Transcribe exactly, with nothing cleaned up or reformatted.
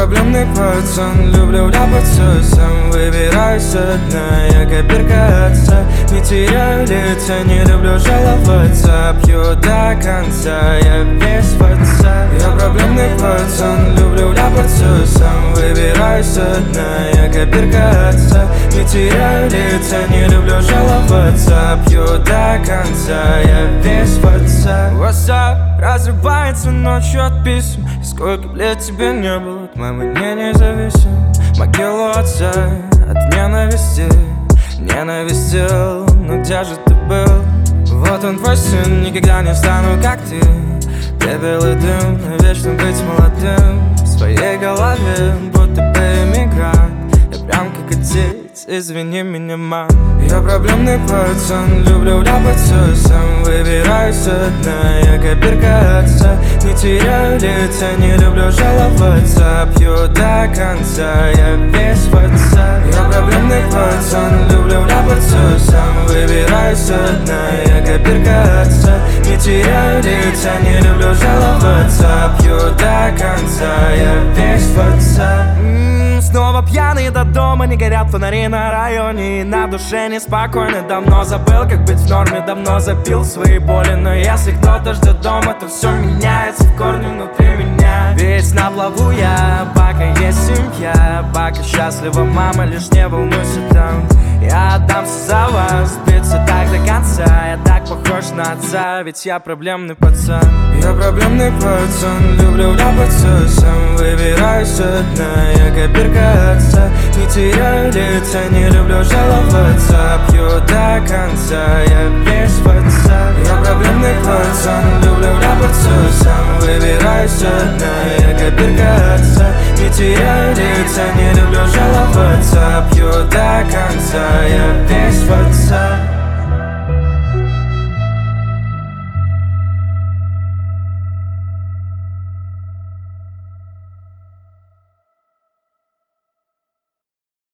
проблемный пацан, люблю ляпаться сам. Выбираюсь одна, я копирка отца. Не теряю лица, не люблю жаловаться. Пью до конца, я весь в отца. Я проблемный пацан, люблю ляпаться сам. Выбираюсь одна, я копирка отца. Не теряю лица, не люблю жаловаться. Пью до конца, я весь в отца. WhatsApp разрывается ночью от писем. Сколько лет тебе не было, от мамы не независим. Могилу отца от ненависти ненавистил, ну где же ты был? Вот он твой сын, никогда не стану как ты. Пепел и дым, вечно быть молодым. В своей голове, будто бы эмигрант. Я прям как отец, извини меня, мам. Я проблемный пацан, люблю ляпаться сам. Выбираюсь одна, я копирка отца. Не теряю лица, не люблю жаловаться. Пью до конца, я весь в отца. Я проблемный пацан, люблю ляпаться сам. Выбираюсь одна, я копирка отца. Не теряю лица, не люблю жаловаться. Пью до конца, я весь в отца. Снова пьяный до дома, не горят фонари на районе. И на душе неспокойно, давно забыл, как быть в норме. Давно запил свои боли, но если кто-то ждет дома, то все меняется в корне внутри меня. Ведь на плаву я, пока есть семья. Пока счастлива мама, лишь не волнуйся там. Я отдамся за вас, биться так до конца. Я так похож на отца, ведь я проблемный пацан. Я проблемный пацан, люблю ляпаться сам. Выбираюсь одна, я копирка отца. Не теряю лица, не люблю жаловаться. Пью до конца, я весь в отца. Я проблемный пацан, люблю ляпаться сам. Выбираюсь одна, я копирка отца. Не теряю лица, не люблю жаловаться. Пью до конца, я весь в отца.